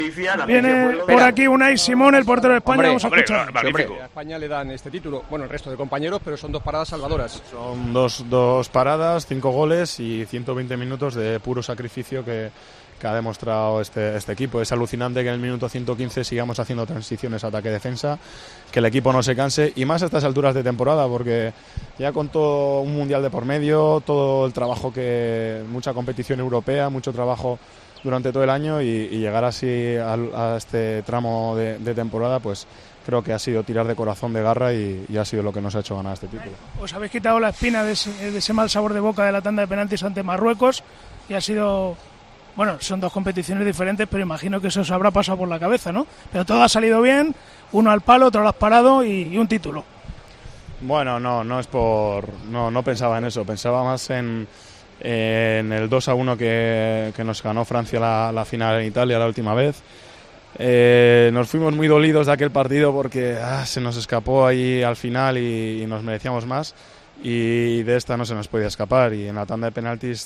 Viene por aquí Unai Simón, el portero de España. Vamos a escuchar. A España le dan este título, bueno, el resto de compañeros, pero son 2 paradas salvadoras. Son dos paradas, 5 goles y 120 minutos de puro sacrificio que ha demostrado este equipo. Es alucinante que en el minuto 115 sigamos haciendo transiciones ataque-defensa, que el equipo no se canse, y más a estas alturas de temporada, porque ya con todo un mundial de por medio, todo el trabajo, mucha competición europea, mucho trabajo durante todo el año, y llegar así a este tramo de temporada, pues creo que ha sido tirar de corazón, de garra, y ha sido lo que nos ha hecho ganar este título. Os habéis quitado la espina de ese mal sabor de boca de la tanda de penaltis ante Marruecos, y ha sido... Bueno, son 2 competiciones diferentes, pero imagino que eso os habrá pasado por la cabeza, ¿no? Pero todo ha salido bien, uno al palo, otro lo has parado y un título. Bueno, no es por... No pensaba en eso, pensaba más en el 2-1 que nos ganó Francia la final en Italia la última vez. Nos fuimos muy dolidos de aquel partido porque se nos escapó ahí al final y nos merecíamos más, y de esta no se nos podía escapar, y en la tanda de penaltis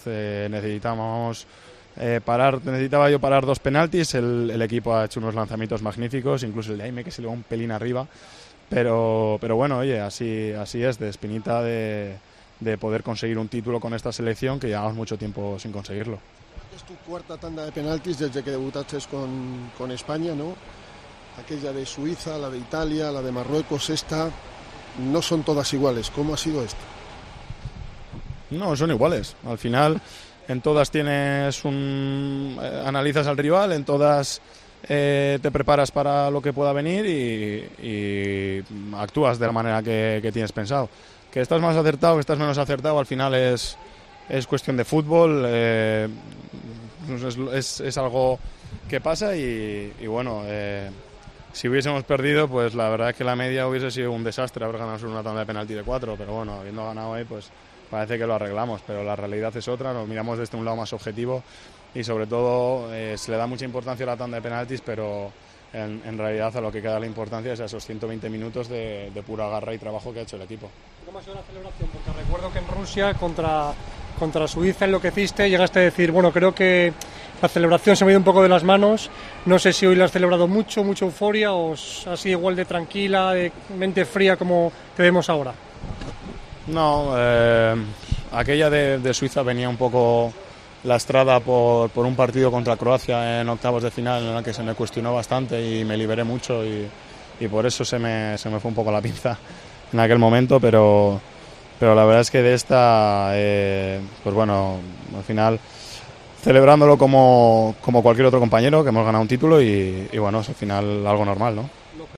necesitaba yo parar 2 penaltis. El equipo ha hecho unos lanzamientos magníficos, incluso el de Jaime, que se le va un pelín arriba, pero bueno, oye, así es, de espinita de poder conseguir un título con esta selección, que llevamos mucho tiempo sin conseguirlo. Es tu 4ª tanda de penaltis desde que debutaste con España, ¿no? Aquella de Suiza, la de Italia, la de Marruecos, esta, no son todas iguales. ¿Cómo ha sido esta? No, son iguales. Al final, en todas analizas al rival, en todas te preparas para lo que pueda venir y actúas de la manera que tienes pensado. Que estás más acertado, que estás menos acertado, al final es cuestión de fútbol, es algo que pasa, y bueno, si hubiésemos perdido, pues la verdad es que la media hubiese sido un desastre haber ganado solo una tanda de penalti de 4, pero bueno, habiendo ganado ahí, pues parece que lo arreglamos, pero la realidad es otra. Nos miramos desde un lado más objetivo, y sobre todo se le da mucha importancia a la tanda de penaltis, pero en realidad a lo que queda la importancia es a esos 120 minutos de pura garra y trabajo que ha hecho el equipo. ¿Cómo ha sido la celebración? Porque recuerdo que en Rusia contra Suiza enloqueciste, llegaste a decir, bueno, creo que la celebración se me ha ido un poco de las manos. No sé si hoy la has celebrado mucha euforia, o ha sido igual de tranquila, de mente fría como te vemos ahora. No, aquella de Suiza venía un poco lastrada por un partido contra Croacia en octavos de final, en el que se me cuestionó bastante y me liberé mucho, y por eso se me fue un poco la pinza en aquel momento, pero la verdad es que de esta, pues bueno, al final celebrándolo como cualquier otro compañero, que hemos ganado un título, y bueno, es al final algo normal, ¿no?